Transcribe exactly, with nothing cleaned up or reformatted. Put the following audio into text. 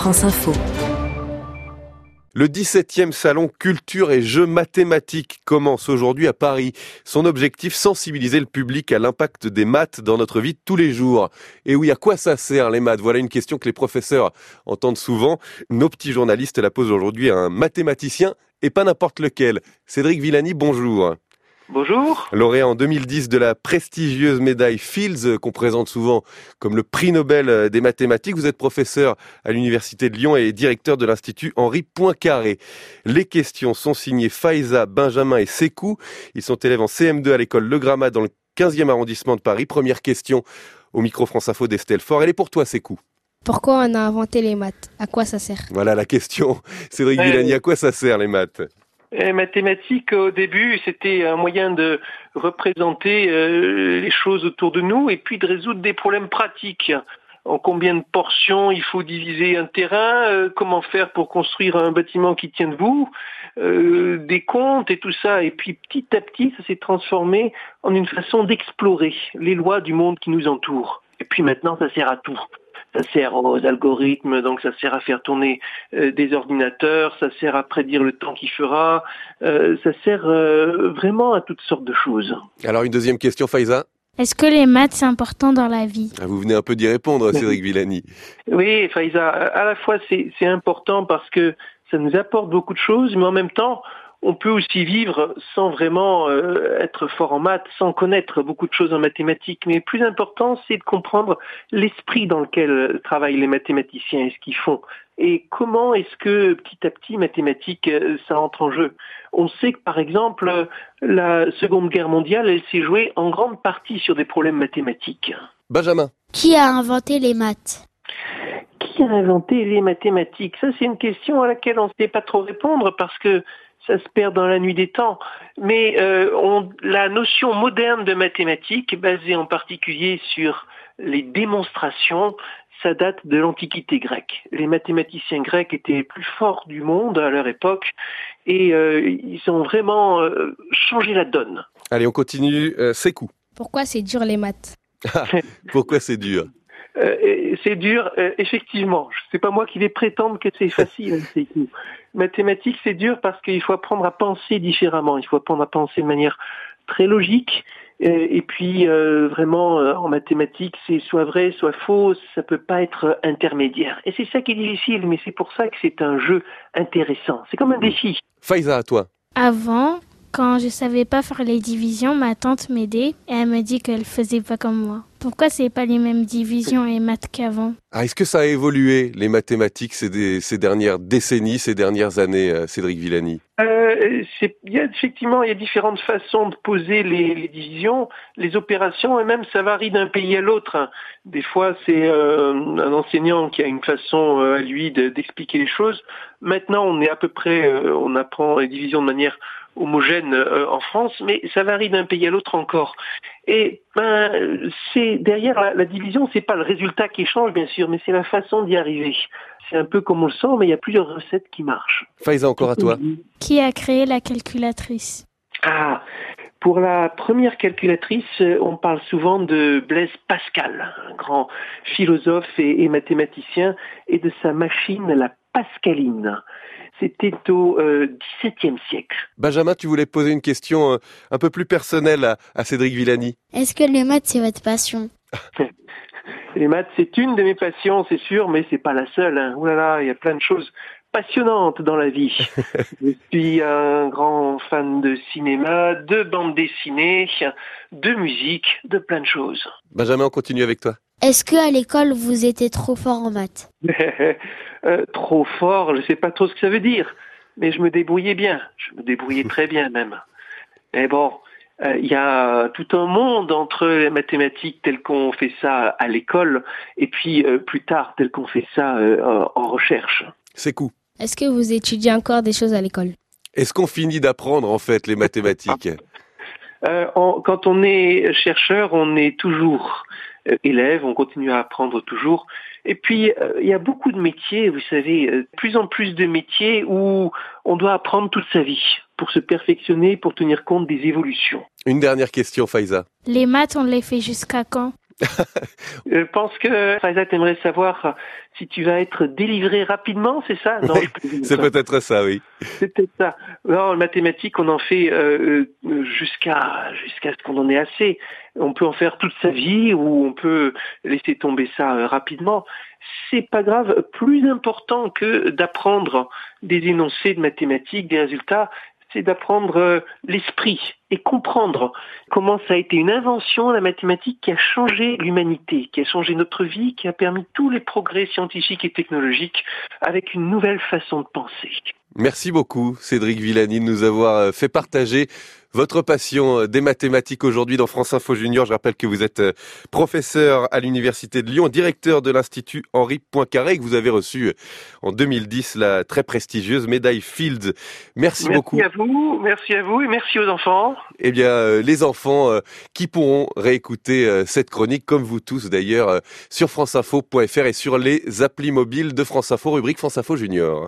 France Info. Le dix-septième salon Culture et Jeux mathématiques commence aujourd'hui à Paris. Son objectif, sensibiliser le public à l'impact des maths dans notre vie de tous les jours. Et oui, à quoi ça sert les maths? Voilà une question que les professeurs entendent souvent. Nos petits journalistes la posent aujourd'hui à un mathématicien et pas n'importe lequel. Cédric Villani, bonjour. Bonjour. Lauréat en deux mille dix de la prestigieuse médaille Fields, qu'on présente souvent comme le prix Nobel des mathématiques. Vous êtes professeur à l'Université de Lyon et directeur de l'Institut Henri Poincaré. Les questions sont signées Faiza, Benjamin et Sekou. Ils sont élèves en C M deux à l'école Le Grammat dans le quinzième arrondissement de Paris. Première question au micro France Info d'Estelle Faure. Elle est pour toi, Sekou. Pourquoi on a inventé les maths? À quoi ça sert? Voilà la question. Cédric Ouais. Villani, à quoi ça sert les maths? Les mathématiques, au début, c'était un moyen de représenter euh, les choses autour de nous et puis de résoudre des problèmes pratiques. En combien de portions il faut diviser un terrain, euh, comment faire pour construire un bâtiment qui tient debout, euh, des comptes et tout ça. Et puis petit à petit, ça s'est transformé en une façon d'explorer les lois du monde qui nous entoure. Et puis maintenant, ça sert à tout. Ça sert aux algorithmes, donc ça sert à faire tourner euh, des ordinateurs, ça sert à prédire le temps qu'il fera, euh, ça sert euh, vraiment à toutes sortes de choses. Alors une deuxième question, Faiza. Est-ce que les maths, c'est important dans la vie? Ah, vous venez un peu d'y répondre, Cédric Villani. Oui, Faiza, à la fois c'est, c'est important parce que ça nous apporte beaucoup de choses, mais en même temps, on peut aussi vivre sans vraiment euh, être fort en maths, sans connaître beaucoup de choses en mathématiques. Mais le plus important, c'est de comprendre l'esprit dans lequel travaillent les mathématiciens et ce qu'ils font. Et comment est-ce que petit à petit, mathématiques, euh, ça entre en jeu. On sait que par exemple, la Seconde Guerre mondiale, elle s'est jouée en grande partie sur des problèmes mathématiques. Benjamin. Qui a inventé les maths? Qui a inventé les mathématiques? Ça, c'est une question à laquelle on ne sait pas trop répondre parce que ça se perd dans la nuit des temps. Mais euh, on, la notion moderne de mathématiques, basée en particulier sur les démonstrations, ça date de l'Antiquité grecque. Les mathématiciens grecs étaient les plus forts du monde à leur époque et euh, ils ont vraiment euh, changé la donne. Allez, on continue. Euh, Sekou. Pourquoi c'est dur les maths? Pourquoi c'est dur? Euh, c'est dur, euh, effectivement. C'est pas moi qui vais prétendre que c'est facile. C'est tout. Mathématiques, c'est dur parce qu'il faut apprendre à penser différemment. Il faut apprendre à penser de manière très logique. Euh, et puis, euh, vraiment, euh, en mathématiques, c'est soit vrai, soit faux. Ça peut pas être intermédiaire. Et c'est ça qui est difficile, mais c'est pour ça que c'est un jeu intéressant. C'est comme un défi. Faiza, à toi. Avant, quand je savais pas faire les divisions, ma tante m'aidait et elle me dit qu'elle faisait pas comme moi. Pourquoi c'est pas les mêmes divisions et maths qu'avant? Ah, est-ce que ça a évolué, les mathématiques, ces, des, ces dernières décennies, ces dernières années, euh, Cédric Villani? Euh, c'est, il y a, effectivement, il y a différentes façons de poser les, les divisions, les opérations, et même ça varie d'un pays à l'autre. Des fois, c'est euh, un enseignant qui a une façon euh, à lui de, d'expliquer les choses. Maintenant, on est à peu près, euh, on apprend les divisions de manière homogène euh, en France, mais ça varie d'un pays à l'autre encore. Et ben, c'est derrière la, la division, c'est pas le résultat qui change, bien sûr, mais c'est la façon d'y arriver. C'est un peu comme on le sent, mais il y a plusieurs recettes qui marchent. Faiza, encore à toi. Qui a créé la calculatrice? Ah, pour la première calculatrice, on parle souvent de Blaise Pascal, un grand philosophe et, et mathématicien, et de sa machine, la Pascaline. C'était au euh, dix-septième siècle. Benjamin, tu voulais poser une question euh, un peu plus personnelle à, à Cédric Villani. Est-ce que les maths, c'est votre passion? Les maths, c'est une de mes passions, c'est sûr, mais c'est pas la seule. Hein. Ouh là là, il y a plein de choses passionnantes dans la vie. Je suis un grand fan de cinéma, de bande dessinée, de musique, de plein de choses. Benjamin, on continue avec toi. Est-ce que à l'école, vous étiez trop fort en maths? euh, trop fort, je sais pas trop ce que ça veut dire, mais je me débrouillais bien. Je me débrouillais très bien même. Mais bon, il euh, y a tout un monde entre les mathématiques telles qu'on fait ça à l'école et puis euh, plus tard tel qu'on fait ça euh, en recherche. Sekou. Est-ce que vous étudiez encore des choses à l'école? Est-ce qu'on finit d'apprendre en fait les mathématiques? euh, on, Quand on est chercheur, on est toujours euh, élève, on continue à apprendre toujours. Et puis, euh, il y a beaucoup de métiers, vous savez, euh, plus en plus de métiers où on doit apprendre toute sa vie pour se perfectionner, pour tenir compte des évolutions. Une dernière question, Faiza. Les maths, on les fait jusqu'à quand? Je pense que Faisat aimerait savoir si tu vas être délivré rapidement, c'est ça? Non, Oui, c'est peut-être ça, oui. C'est peut-être ça. Non, en mathématiques, on en fait euh, jusqu'à jusqu'à ce qu'on en ait assez. On peut en faire toute sa vie ou on peut laisser tomber ça euh, rapidement. C'est pas grave. Plus important que d'apprendre des énoncés de mathématiques, des résultats, c'est d'apprendre euh, l'esprit et comprendre comment ça a été une invention, la mathématique, qui a changé l'humanité, qui a changé notre vie, qui a permis tous les progrès scientifiques et technologiques avec une nouvelle façon de penser. Merci beaucoup, Cédric Villani, de nous avoir fait partager votre passion des mathématiques aujourd'hui dans France Info Junior. Je rappelle que vous êtes professeur à l'Université de Lyon, directeur de l'Institut Henri Poincaré, et que vous avez reçu en deux mille dix la très prestigieuse médaille Fields. Merci, merci beaucoup. Merci à vous, merci à vous et merci aux enfants. Eh bien, les enfants qui pourront réécouter cette chronique, comme vous tous d'ailleurs, sur franceinfo point fr et sur les applis mobiles de France Info, rubrique France Info Junior.